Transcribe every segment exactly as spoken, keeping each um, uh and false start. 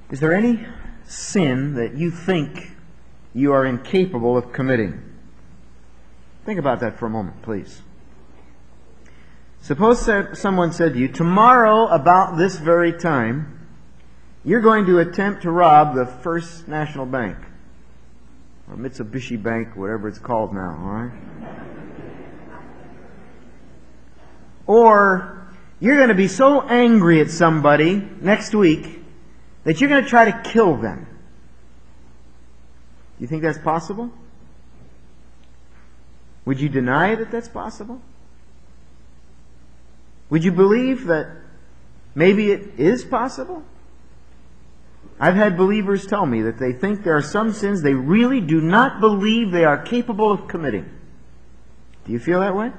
Is there any sin that you think you are incapable of committing? Think about that for a moment, please. Suppose that someone said to you, tomorrow about this very time, you're going to attempt to rob the First National Bank, or Mitsubishi Bank, whatever it's called now, all right? Or you're going to be so angry at somebody next week that you're going to try to kill them. Do you think that's possible? Would you deny that that's possible? Would you believe that maybe it is possible? I've had believers tell me that they think there are some sins they really do not believe they are capable of committing. Do you feel that way?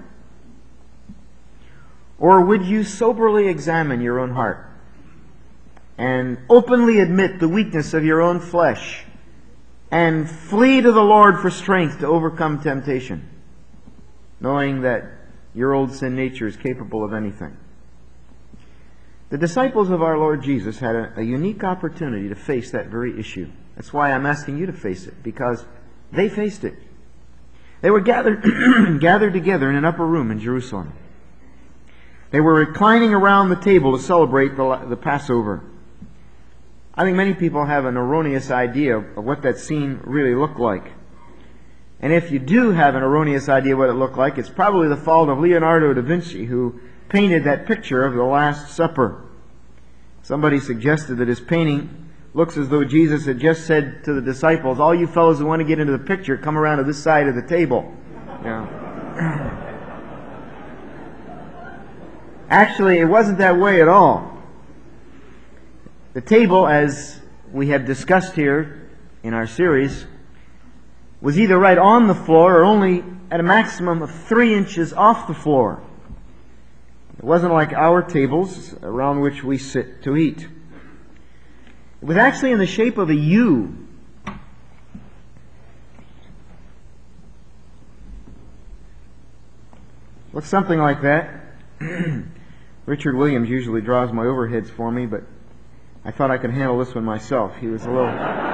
Or would you soberly examine your own heart and openly admit the weakness of your own flesh and flee to the Lord for strength to overcome temptation, knowing that your old sin nature is capable of anything? The disciples of our Lord Jesus had a, a unique opportunity to face that very issue. That's why I'm asking you to face it, because they faced it. They were gathered, gathered together in an upper room in Jerusalem. They were reclining around the table to celebrate the, the Passover. I think many people have an erroneous idea of what that scene really looked like. And if you do have an erroneous idea what it looked like, it's probably the fault of Leonardo da Vinci, who painted that picture of the Last Supper. Somebody suggested that his painting looks as though Jesus had just said to the disciples, all you fellows who want to get into the picture, come around to this side of the table. Yeah. Actually, it wasn't that way at all. The table, as we have discussed here in our series, was either right on the floor or only at a maximum of three inches off the floor. It wasn't like our tables around which we sit to eat. It was actually in the shape of a U. Looks something like that. Richard Williams usually draws my overheads for me, but I thought I could handle this one myself. He was a little...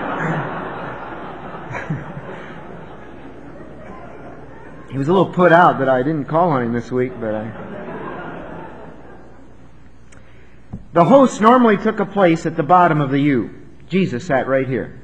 he was a little put out that I didn't call on him this week, but I... The host normally took a place at the bottom of the U. Jesus sat right here.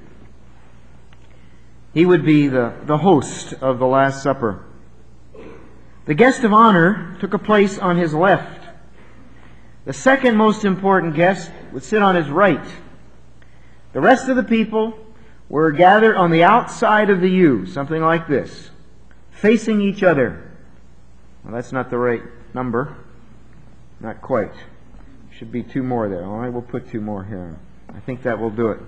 He would be the, the host of the Last Supper. The guest of honor took a place on his left. The second most important guest would sit on his right. The rest of the people were gathered on the outside of the U, something like this, facing each other. Well, that's not the right number. Not quite. Should be two more there. All right, we'll put two more here. I think that will do it.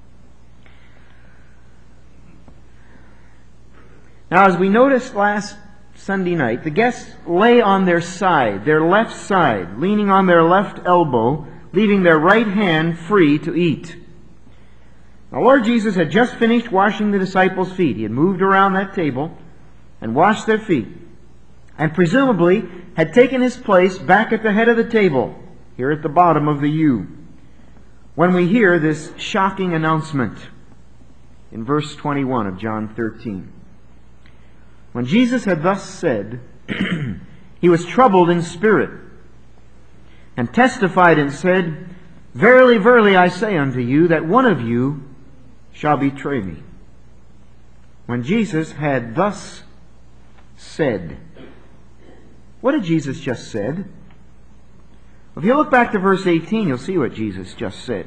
Now, as we noticed last Sunday night, the guests lay on their side, their left side, leaning on their left elbow, leaving their right hand free to eat. Now, Lord Jesus had just finished washing the disciples' feet. He had moved around that table and washed their feet, and presumably had taken his place back at the head of the table, here at the bottom of the U, when we hear this shocking announcement in verse twenty-one of John thirteen. When Jesus had thus said, he was troubled in spirit, and testified and said, Verily, verily, I say unto you, that one of you shall betray me. When Jesus had thus said, what did Jesus just said? If you look back to verse eighteen, you'll see what Jesus just said.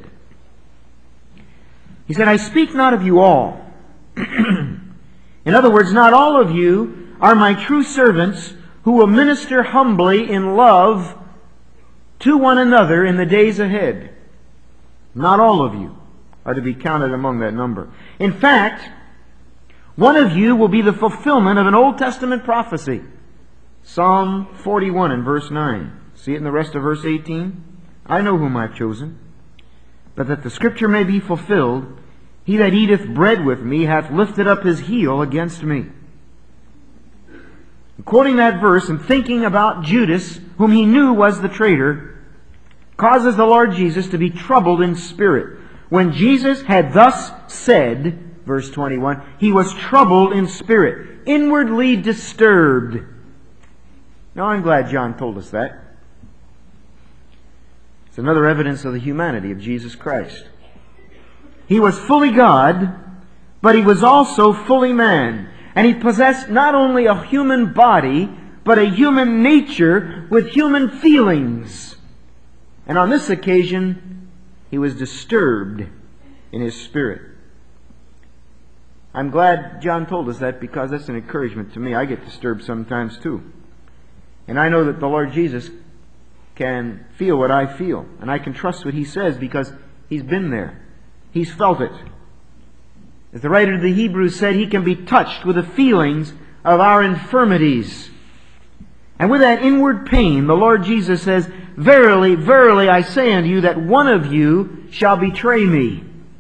He said, I speak not of you all. In other words, not all of you are my true servants who will minister humbly in love to one another in the days ahead. Not all of you are to be counted among that number. In fact, one of you will be the fulfillment of an Old Testament prophecy. Psalm forty-one and verse nine. See it in the rest of verse eighteen? I know whom I've chosen, but that the Scripture may be fulfilled, he that eateth bread with me hath lifted up his heel against me. And quoting that verse and thinking about Judas, whom he knew was the traitor, causes the Lord Jesus to be troubled in spirit. When Jesus had thus said, verse twenty-one, he was troubled in spirit, inwardly disturbed. Now I'm glad John told us that. It's another evidence of the humanity of Jesus Christ. He was fully God, but he was also fully man. And he possessed not only a human body, but a human nature with human feelings. And on this occasion, he was disturbed in his spirit. I'm glad John told us that, because that's an encouragement to me. I get disturbed sometimes too. And I know that the Lord Jesus can feel what I feel. And I can trust what he says because he's been there. He's felt it. As the writer of the Hebrews said, he can be touched with the feelings of our infirmities. And with that inward pain, the Lord Jesus says, Verily, verily, I say unto you that one of you shall betray me.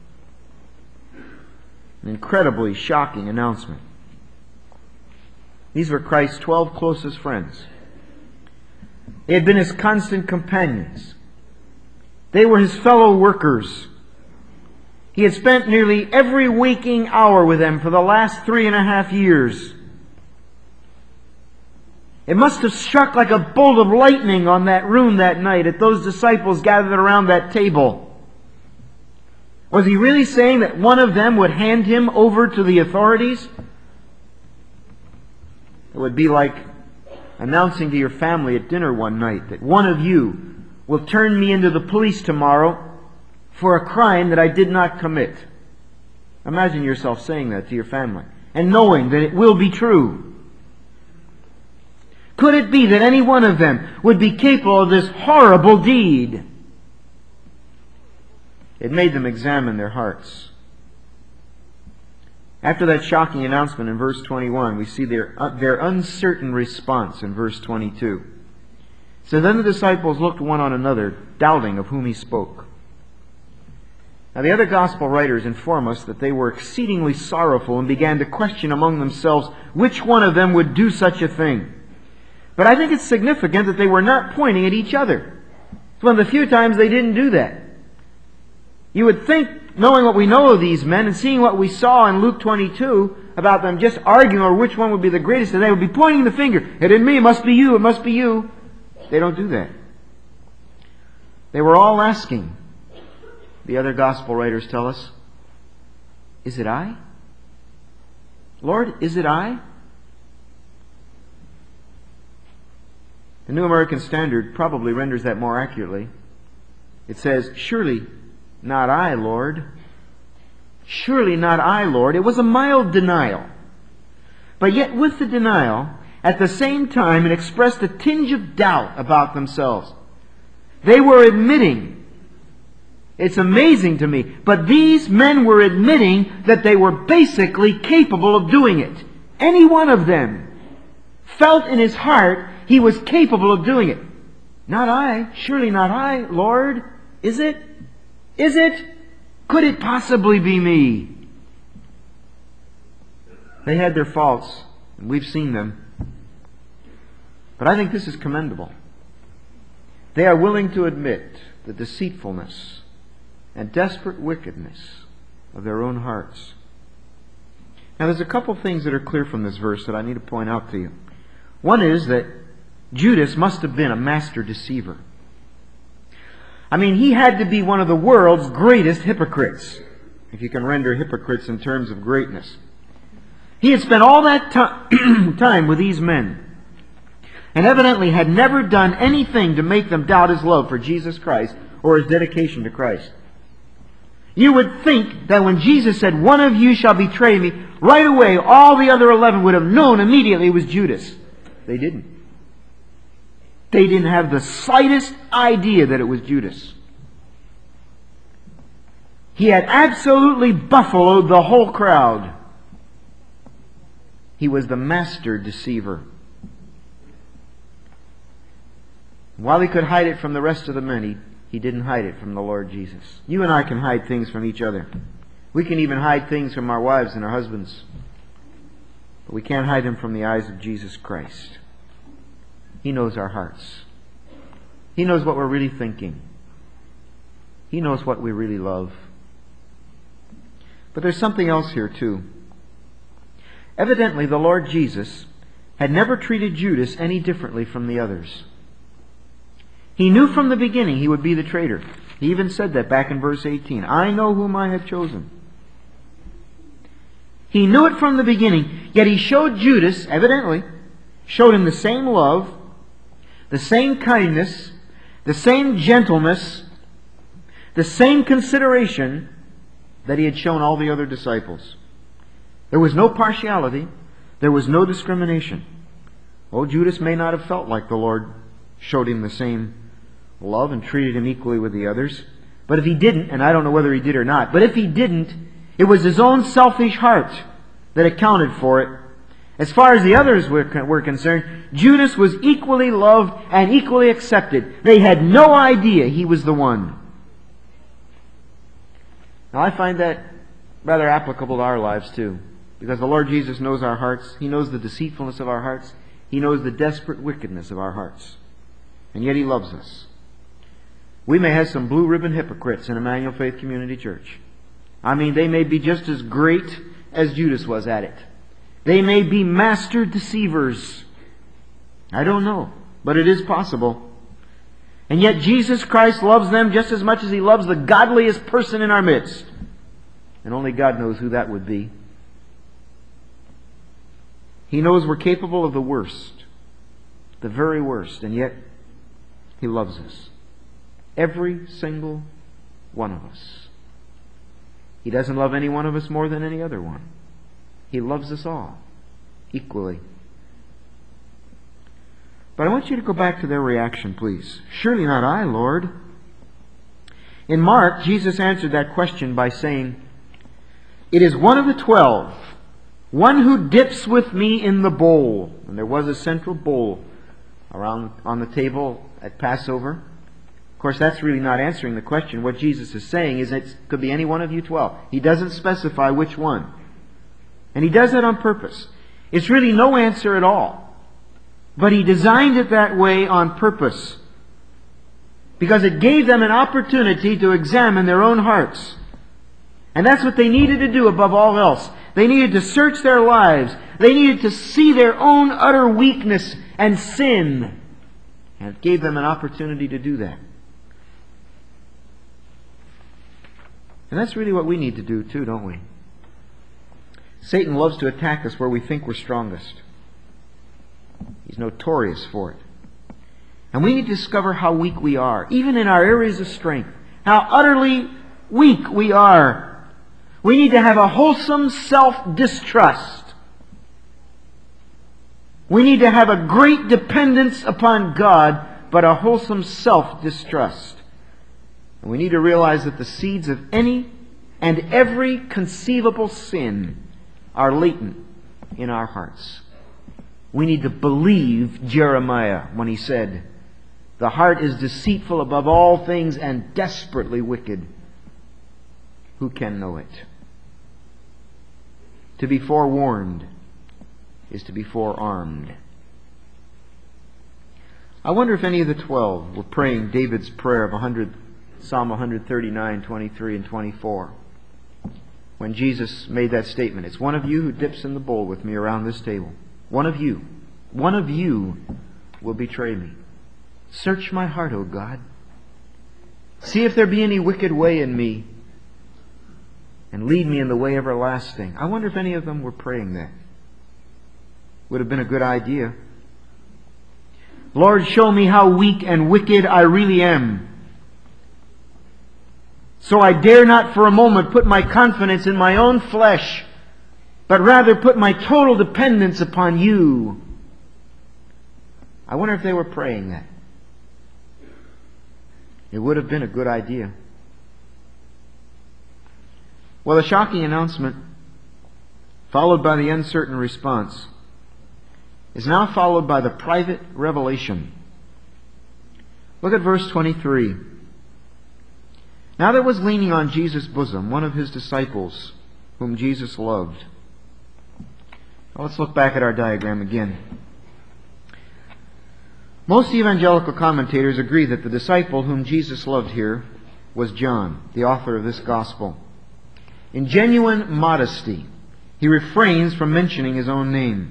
An incredibly shocking announcement. These were Christ's twelve closest friends. They had been his constant companions. They were his fellow workers. He had spent nearly every waking hour with them for the last three and a half years. It must have struck like a bolt of lightning on that room that night at those disciples gathered around that table. Was he really saying that one of them would hand him over to the authorities? It would be like announcing to your family at dinner one night that one of you will turn me into the police tomorrow for a crime that I did not commit. Imagine yourself saying that to your family and knowing that it will be true. Could it be that any one of them would be capable of this horrible deed? It made them examine their hearts. After that shocking announcement in verse twenty-one, we see their, uh, their uncertain response in verse twenty-two. So then the disciples looked one on another, doubting of whom he spoke. Now the other gospel writers inform us that they were exceedingly sorrowful and began to question among themselves which one of them would do such a thing. But I think it's significant that they were not pointing at each other. It's one of the few times they didn't do that. You would think, knowing what we know of these men and seeing what we saw in Luke twenty-two about them just arguing over which one would be the greatest, and they would be pointing the finger. It isn't me, it must be you, it must be you. They don't do that. They were all asking, the other gospel writers tell us, is it I? Lord, is it I? The New American Standard probably renders that more accurately. It says, surely not I, Lord. Surely not I, Lord. It was a mild denial. But yet with the denial, at the same time, it expressed a tinge of doubt about themselves. They were admitting, it's amazing to me, but these men were admitting that they were basically capable of doing it. Any one of them felt in his heart he was capable of doing it. Not I. Surely not I, Lord. Is it? Is it? Could it possibly be me? They had their faults, and we've seen them. But I think this is commendable. They are willing to admit the deceitfulness and desperate wickedness of their own hearts. Now there's a couple things that are clear from this verse that I need to point out to you. One is that Judas must have been a master deceiver. I mean, he had to be one of the world's greatest hypocrites, if you can render hypocrites in terms of greatness. He had spent all that to- time with these men, and evidently had never done anything to make them doubt his love for Jesus Christ or his dedication to Christ. You would think that when Jesus said, one of you shall betray me, right away all the other eleven would have known immediately it was Judas. They didn't. They didn't have the slightest idea that it was Judas. He had absolutely buffaloed the whole crowd. He was the master deceiver. While he could hide it from the rest of the men, he, he didn't hide it from the Lord Jesus. You and I can hide things from each other. We can even hide things from our wives and our husbands. But we can't hide them from the eyes of Jesus Christ. He knows our hearts. He knows what we're really thinking. He knows what we really love. But there's something else here too. Evidently, the Lord Jesus had never treated Judas any differently from the others. He knew from the beginning he would be the traitor. He even said that back in verse eighteen. I know whom I have chosen. He knew it from the beginning, yet he showed Judas, evidently, showed him the same love, the same kindness, the same gentleness, the same consideration that he had shown all the other disciples. There was no partiality. There was no discrimination. Oh, Judas may not have felt like the Lord showed him the same love and treated him equally with the others. But if he didn't, and I don't know whether he did or not, but if he didn't, it was his own selfish heart that accounted for it. As far as the others were, were concerned, Judas was equally loved and equally accepted. They had no idea he was the one. Now I find that rather applicable to our lives too. Because the Lord Jesus knows our hearts. He knows the deceitfulness of our hearts. He knows the desperate wickedness of our hearts. And yet He loves us. We may have some blue ribbon hypocrites in Emmanuel Faith Community Church. I mean, they may be just as great as Judas was at it. They may be master deceivers. I don't know, but it is possible. And yet Jesus Christ loves them just as much as He loves the godliest person in our midst. And only God knows who that would be. He knows we're capable of the worst, the very worst, and yet He loves us. Every single one of us. He doesn't love any one of us more than any other one. He loves us all equally. But I want you to go back to their reaction, please. Surely not I, Lord. In Mark, Jesus answered that question by saying, it is one of the twelve, one who dips with me in the bowl. And there was a central bowl around on the table at Passover. Of course, that's really not answering the question. What Jesus is saying is it could be any one of you twelve. He doesn't specify which one. And He does that on purpose. It's really no answer at all. But He designed it that way on purpose. Because it gave them an opportunity to examine their own hearts. And that's what they needed to do above all else. They needed to search their lives. They needed to see their own utter weakness and sin. And it gave them an opportunity to do that. And that's really what we need to do too, don't we? Satan loves to attack us where we think we're strongest. He's notorious for it. And we need to discover how weak we are, even in our areas of strength. How utterly weak we are. We need to have a wholesome self-distrust. We need to have a great dependence upon God, but a wholesome self-distrust. And we need to realize that the seeds of any and every conceivable sin are latent in our hearts. We need to believe Jeremiah when he said, the heart is deceitful above all things and desperately wicked. Who can know it? To be forewarned is to be forearmed. I wonder if any of the twelve were praying David's prayer of one hundred, Psalm one thirty-nine, twenty-three and twenty-four. When Jesus made that statement, it's one of you who dips in the bowl with me around this table. One of you. One of you will betray me. Search my heart, O God. See if there be any wicked way in me, and lead me in the way everlasting. I wonder if any of them were praying that. Would have been a good idea. Lord, show me how weak and wicked I really am, so I dare not for a moment put my confidence in my own flesh, but rather put my total dependence upon You. I wonder if they were praying that. It would have been a good idea. Well, the shocking announcement, followed by the uncertain response, is now followed by the private revelation. Look at verse twenty-three. Now there was leaning on Jesus' bosom one of His disciples, whom Jesus loved. Now let's look back at our diagram again. Most evangelical commentators agree that the disciple whom Jesus loved here was John, the author of this gospel. In genuine modesty, he refrains from mentioning his own name.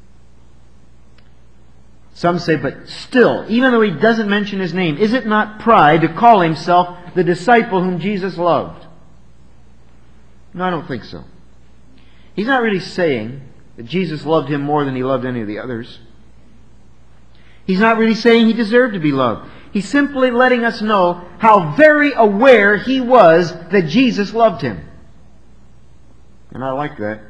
Some say, but still, even though he doesn't mention his name, is it not pride to call himself the disciple whom Jesus loved? No, I don't think so. He's not really saying that Jesus loved him more than he loved any of the others. He's not really saying he deserved to be loved. He's simply letting us know how very aware he was that Jesus loved him. And I like that.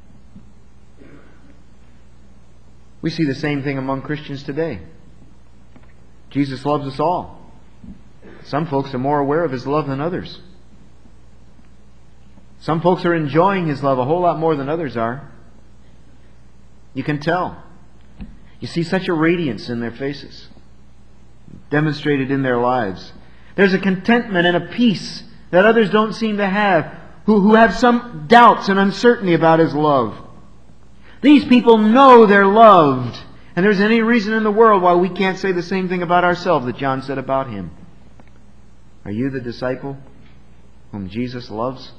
We see the same thing among Christians today. Jesus loves us all. Some folks are more aware of His love than others. Some folks are enjoying His love a whole lot more than others are. You can tell. You see such a radiance in their faces, demonstrated in their lives. There's a contentment and a peace that others don't seem to have, who, who have some doubts and uncertainty about His love. These people know they're loved. And there's any reason in the world why we can't say the same thing about ourselves that John said about him. Are you the disciple whom Jesus loves?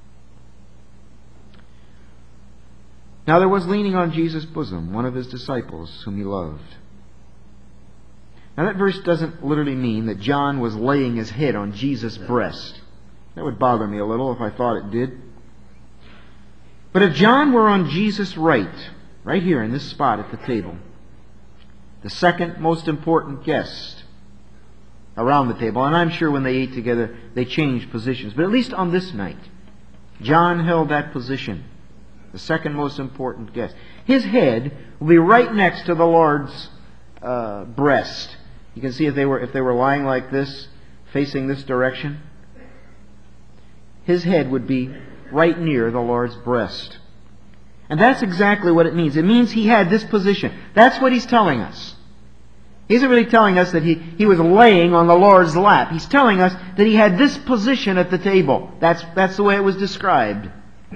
Now there was leaning on Jesus' bosom one of His disciples whom He loved. Now that verse doesn't literally mean that John was laying his head on Jesus' breast. That would bother me a little if I thought it did. But if John were on Jesus' right, right here in this spot at the table, the second most important guest around the table, and I'm sure when they ate together they changed positions, but at least on this night, John held that position, the second most important guest. His head will be right next to the Lord's uh, breast. You can see if they were if they were lying like this, facing this direction, his head would be right near the Lord's breast. And that's exactly what it means. It means He had this position. That's what He's telling us. He isn't really telling us that he, he was laying on the Lord's lap. He's telling us that He had this position at the table. That's, that's the way it was described.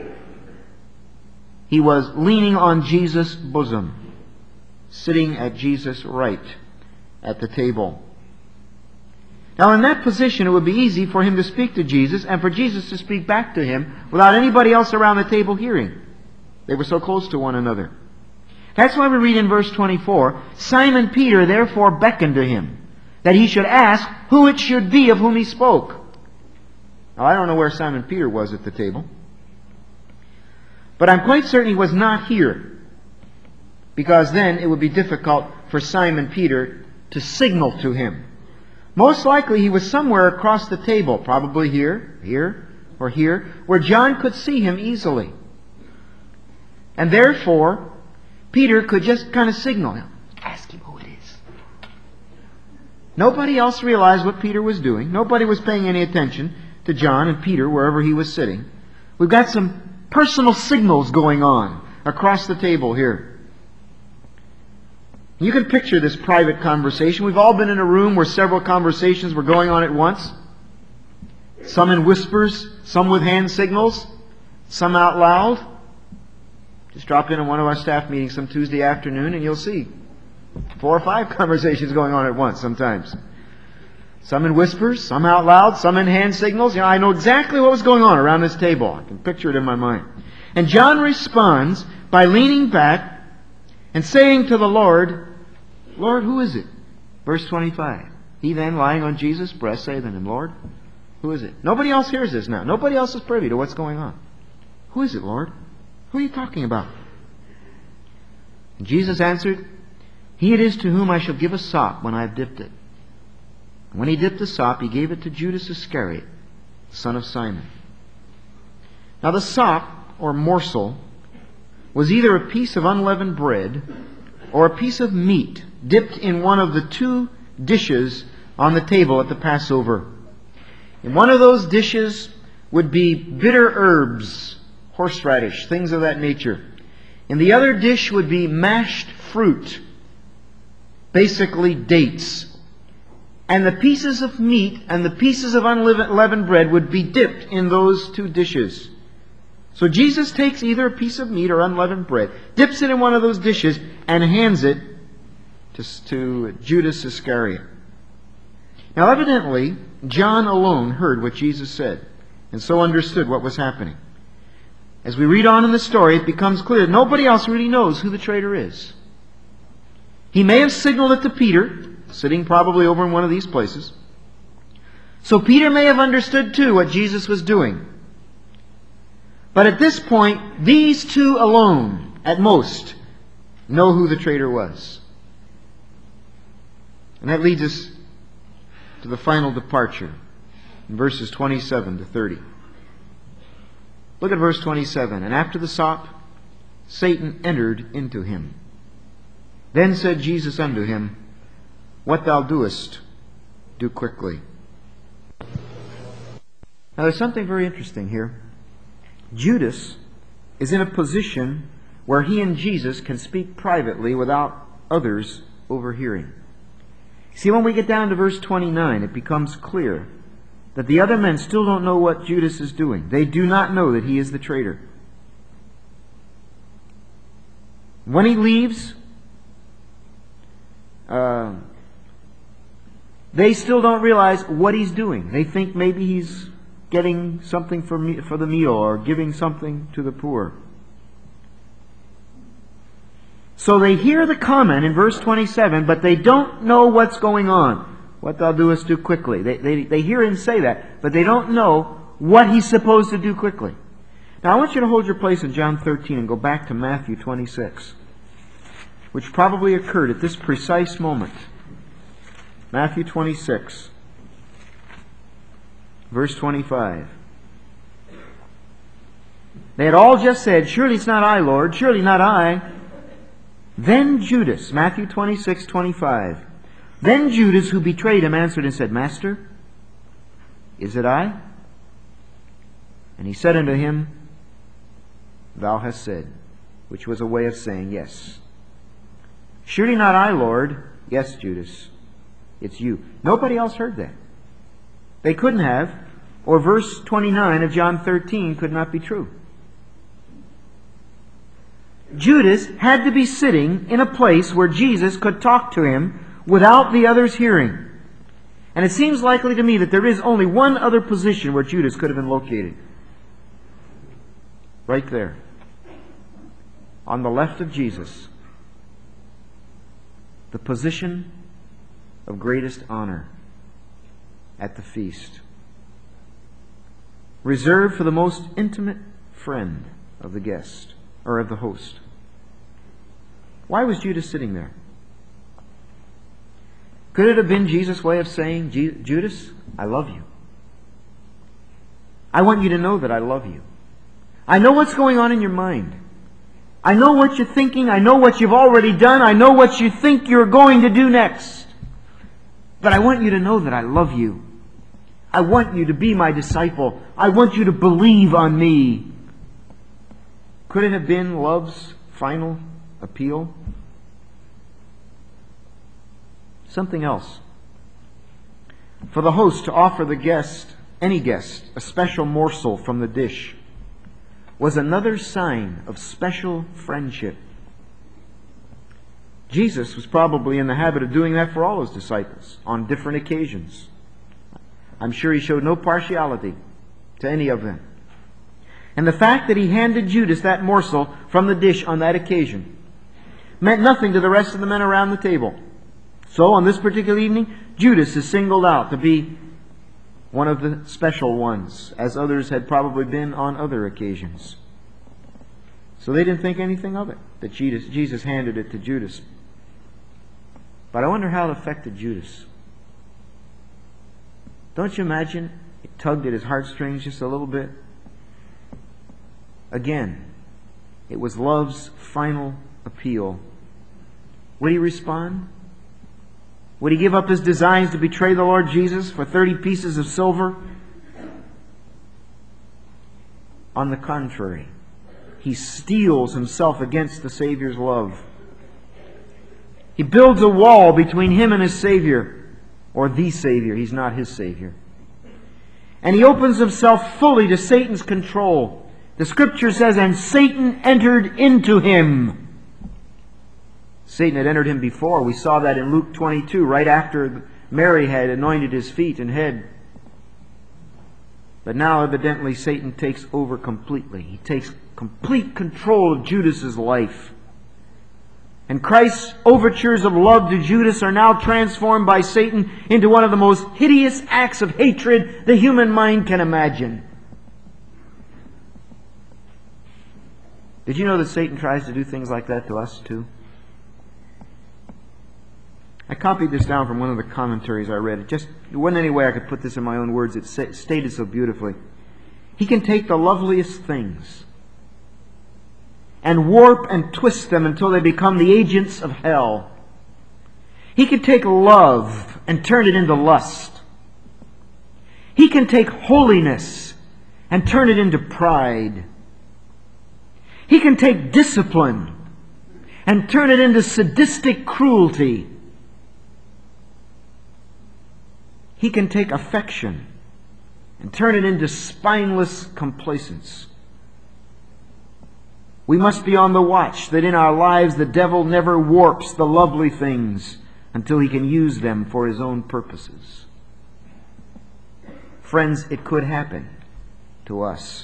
He was leaning on Jesus' bosom, sitting at Jesus' right at the table. Now in that position it would be easy for Him to speak to Jesus and for Jesus to speak back to Him without anybody else around the table hearing. They were so close to one another. That's why we read in verse twenty-four, Simon Peter therefore beckoned to Him, that he should ask who it should be of whom He spoke. Now I don't know where Simon Peter was at the table, but I'm quite certain he was not here, because then it would be difficult for Simon Peter to signal to Him. Most likely he was somewhere across the table, probably here, here, or here, where John could see him easily. And therefore, Peter could just kind of signal him. Ask him who it is. Nobody else realized what Peter was doing. Nobody was paying any attention to John and Peter wherever he was sitting. We've got some personal signals going on across the table here. You can picture this private conversation. We've all been in a room where several conversations were going on at once. Some in whispers, some with hand signals, some out loud. Just drop in on one of our staff meetings some Tuesday afternoon and you'll see four or five conversations going on at once sometimes. Some in whispers, some out loud, some in hand signals. You know, I know exactly what was going on around this table. I can picture it in my mind. And John responds by leaning back and saying to the Lord, Lord, who is it? Verse twenty-five. He then, lying on Jesus' breast, saith unto Him, Lord, who is it? Nobody else hears this now. Nobody else is privy to what's going on. Who is it, Lord? Who are you talking about? And Jesus answered, He it is to whom I shall give a sop when I have dipped it. And when He dipped the sop, He gave it to Judas Iscariot, son of Simon. Now the sop, or morsel, was either a piece of unleavened bread or a piece of meat dipped in one of the two dishes on the table at the Passover. In one of those dishes would be bitter herbs, horseradish, things of that nature. In the other dish would be mashed fruit, basically dates. And the pieces of meat and the pieces of unleavened bread would be dipped in those two dishes. So Jesus takes either a piece of meat or unleavened bread, dips it in one of those dishes, and hands it to, to Judas Iscariot. Now evidently, John alone heard what Jesus said, and so understood what was happening. As we read on in the story, it becomes clear that nobody else really knows who the traitor is. He may have signaled it to Peter, sitting probably over in one of these places. So Peter may have understood too what Jesus was doing. But at this point, these two alone, at most, know who the traitor was. And that leads us to the final departure in verses twenty-seven to thirty. Look at verse twenty-seven. And after the sop, Satan entered into him. Then said Jesus unto him, What thou doest, do quickly. Now there's something very interesting here. Judas is in a position where he and Jesus can speak privately without others overhearing. See, when we get down to verse twenty-nine, it becomes clear that the other men still don't know what Judas is doing. They do not know that he is the traitor. When he leaves, uh, they still don't realize what he's doing. They think maybe he's getting something for me, for the meal, or giving something to the poor. So they hear the comment in verse twenty-seven, but they don't know what's going on. What thou doest, do quickly. They, they, they hear him say that, but they don't know what he's supposed to do quickly. Now I want you to hold your place in John thirteen and go back to Matthew twenty-six, which probably occurred at this precise moment. Matthew twenty-six, verse twenty-five. They had all just said, Surely it's not I, Lord, surely not I. Then Judas, Matthew twenty-six, twenty-five. Then Judas, who betrayed him, answered and said, Master, is it I? And he said unto him, Thou hast said, which was a way of saying, Yes. Surely not I, Lord. Yes, Judas, it's you. Nobody else heard that. They couldn't have, or verse twenty-nine of John thirteen could not be true. Judas had to be sitting in a place where Jesus could talk to him without the others hearing. And it seems likely to me that there is only one other position where Judas could have been located. Right there. On the left of Jesus. The position of greatest honor at the feast. Reserved for the most intimate friend of the guest, or of the host. Why was Judas sitting there? Could it have been Jesus' way of saying, Judas, I love you. I want you to know that I love you. I know what's going on in your mind. I know what you're thinking. I know what you've already done. I know what you think you're going to do next. But I want you to know that I love you. I want you to be my disciple. I want you to believe on me. Could it have been love's final appeal? Something else. For the host to offer the guest, any guest, a special morsel from the dish was another sign of special friendship. Jesus was probably in the habit of doing that for all his disciples on different occasions. I'm sure he showed no partiality to any of them. And the fact that he handed Judas that morsel from the dish on that occasion meant nothing to the rest of the men around the table. So on this particular evening, Judas is singled out to be one of the special ones, as others had probably been on other occasions. So they didn't think anything of it, that Jesus, Jesus handed it to Judas. But I wonder how it affected Judas. Don't you imagine it tugged at his heartstrings just a little bit? Again, it was love's final appeal. Would he respond? Would he give up his designs to betray the Lord Jesus for thirty pieces of silver? On the contrary, he steels himself against the Savior's love. He builds a wall between him and his Savior, or the Savior. He's not his Savior. And he opens himself fully to Satan's control. The Scripture says, and Satan entered into him. Satan had entered him before. We saw that in Luke twenty-two, right after Mary had anointed his feet and head. But now evidently Satan takes over completely. He takes complete control of Judas's life. And Christ's overtures of love to Judas are now transformed by Satan into one of the most hideous acts of hatred the human mind can imagine. Did you know that Satan tries to do things like that to us too? I copied this down from one of the commentaries I read. It just there wasn't any way I could put this in my own words. It stated so beautifully. He can take the loveliest things and warp and twist them until they become the agents of hell. He can take love and turn it into lust. He can take holiness and turn it into pride. He can take discipline and turn it into sadistic cruelty. He can take affection and turn it into spineless complacence. We must be on the watch that in our lives the devil never warps the lovely things until he can use them for his own purposes. Friends, it could happen to us.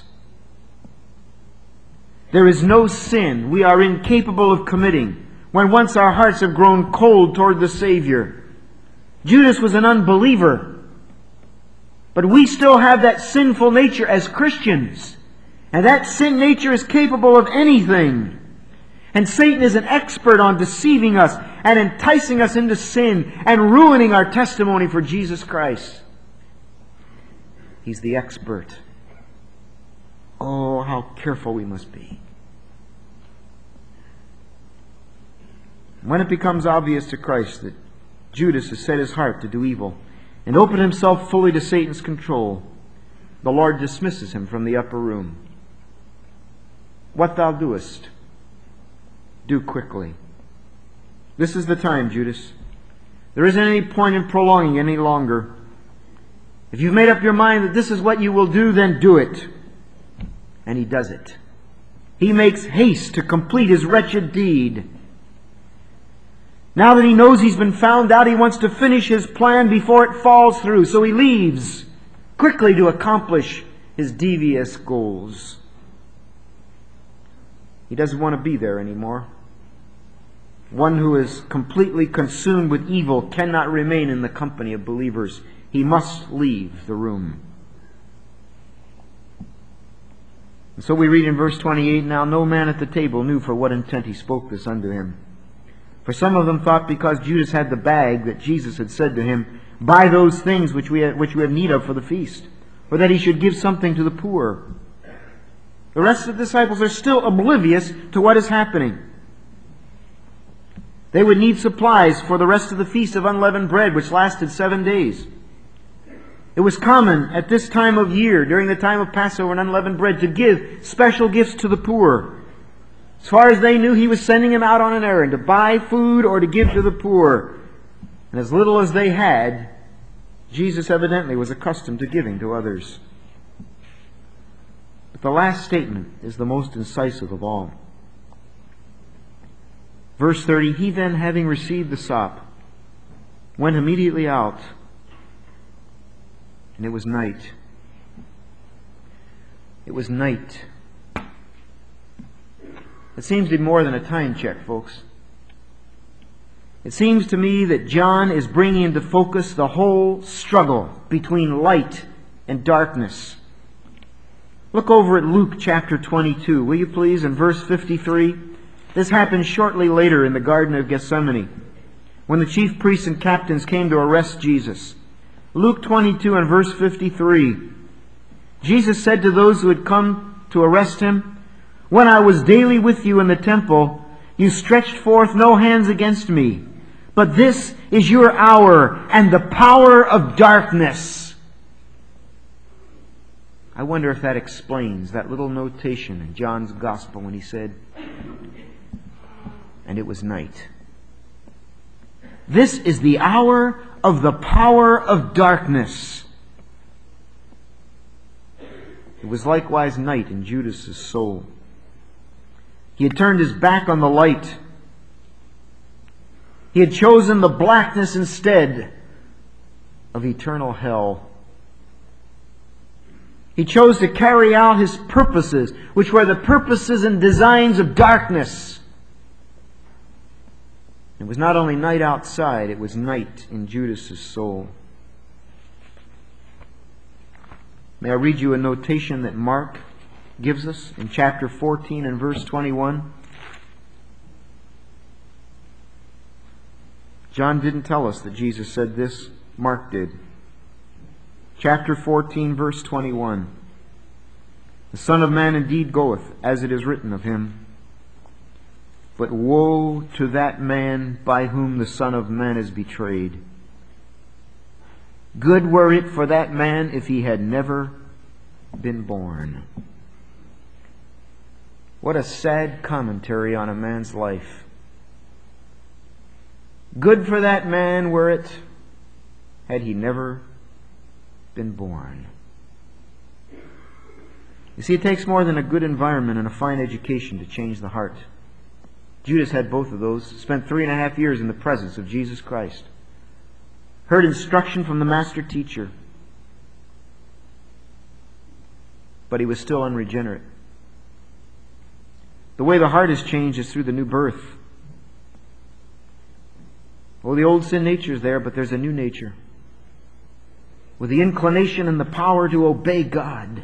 There is no sin we are incapable of committing when once our hearts have grown cold toward the Savior. Judas was an unbeliever, but we still have that sinful nature as Christians. And that sin nature is capable of anything. And Satan is an expert on deceiving us and enticing us into sin and ruining our testimony for Jesus Christ. He's the expert. Oh, how careful we must be. When it becomes obvious to Christ that Judas has set his heart to do evil and opened himself fully to Satan's control, the Lord dismisses him from the upper room. What thou doest, do quickly. This is the time, Judas. There isn't any point in prolonging any longer. If you've made up your mind that this is what you will do, then do it. And he does it. He makes haste to complete his wretched deed. Now that he knows he's been found out, he wants to finish his plan before it falls through. So he leaves quickly to accomplish his devious goals. He doesn't want to be there anymore. One who is completely consumed with evil cannot remain in the company of believers. He must leave the room. And so we read in verse twenty-eight, Now no man at the table knew for what intent he spoke this unto him. For some of them thought because Judas had the bag that Jesus had said to him, Buy those things which we have, which we have need of for the feast, or that he should give something to the poor. The rest of the disciples are still oblivious to what is happening. They would need supplies for the rest of the feast of unleavened bread, which lasted seven days. It was common at this time of year, during the time of Passover and unleavened bread, to give special gifts to the poor. As far as they knew, he was sending them out on an errand to buy food or to give to the poor. And as little as they had, Jesus evidently was accustomed to giving to others. But the last statement is the most incisive of all. Verse thirty, He then, having received the sop, went immediately out, and it was night. It was night. It seems to be more than a time check, folks. It seems to me that John is bringing into focus the whole struggle between light and darkness. Look over at Luke chapter twenty-two, will you please, in verse fifty-three. This happened shortly later in the Garden of Gethsemane, when the chief priests and captains came to arrest Jesus. Luke twenty-two and verse fifty-three. Jesus said to those who had come to arrest him, When I was daily with you in the temple, you stretched forth no hands against me. But this is your hour and the power of darkness. I wonder if that explains that little notation in John's Gospel when he said, and it was night. This is the hour of the power of darkness. It was likewise night in Judas's soul. He had turned his back on the light. He had chosen the blackness instead of eternal hell. He chose to carry out His purposes, which were the purposes and designs of darkness. It was not only night outside, it was night in Judas' soul. May I read you a notation that Mark gives us in chapter fourteen and verse twenty-one? John didn't tell us that Jesus said this. Mark did. Chapter fourteen, verse twenty-one. The Son of Man indeed goeth, as it is written of Him. But woe to that man by whom the Son of Man is betrayed. Good were it for that man if he had never been born. What a sad commentary on a man's life. Good for that man were it had he never been born. You see, it takes more than a good environment and a fine education to change the heart. Judas had both of those, spent three and a half years in the presence of Jesus Christ, heard instruction from the master teacher, but he was still unregenerate. The way the heart is changed is through the new birth. Well, the old sin nature is there, but there's a new nature, with the inclination and the power to obey God.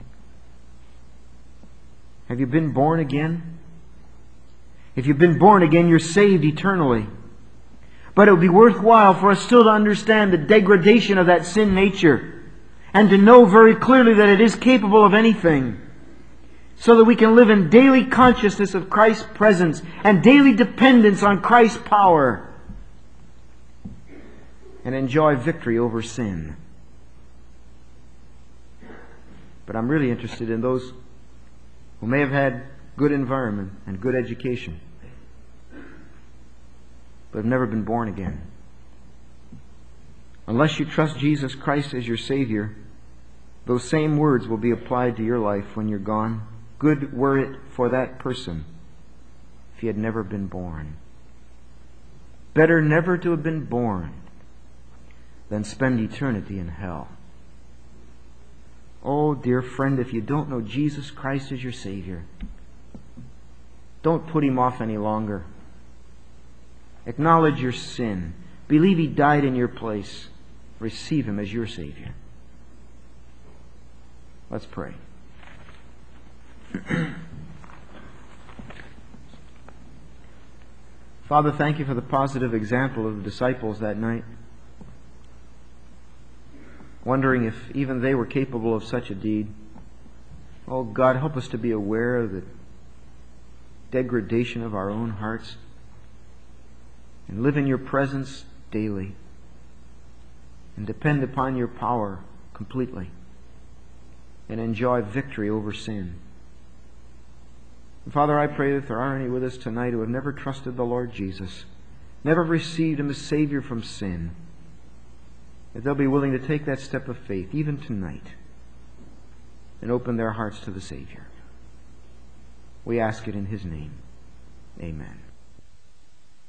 Have you been born again? If you've been born again, you're saved eternally. But it would be worthwhile for us still to understand the degradation of that sin nature and to know very clearly that it is capable of anything, so that we can live in daily consciousness of Christ's presence and daily dependence on Christ's power and enjoy victory over sin. But I'm really interested in those who may have had good environment and good education, but have never been born again. Unless you trust Jesus Christ as your Savior, those same words will be applied to your life when you're gone. Good were it for that person if he had never been born. Better never to have been born than spend eternity in hell. Oh, dear friend, if you don't know Jesus Christ as your Savior, don't put Him off any longer. Acknowledge your sin. Believe He died in your place. Receive Him as your Savior. Let's pray. Father, thank You for the positive example of the disciples that night, wondering if even they were capable of such a deed. Oh God, help us to be aware of the degradation of our own hearts and live in Your presence daily and depend upon Your power completely and enjoy victory over sin. And Father, I pray that if there are any with us tonight who have never trusted the Lord Jesus, never received Him as Savior from sin, that they'll be willing to take that step of faith even tonight and open their hearts to the Savior. We ask it in His name. Amen.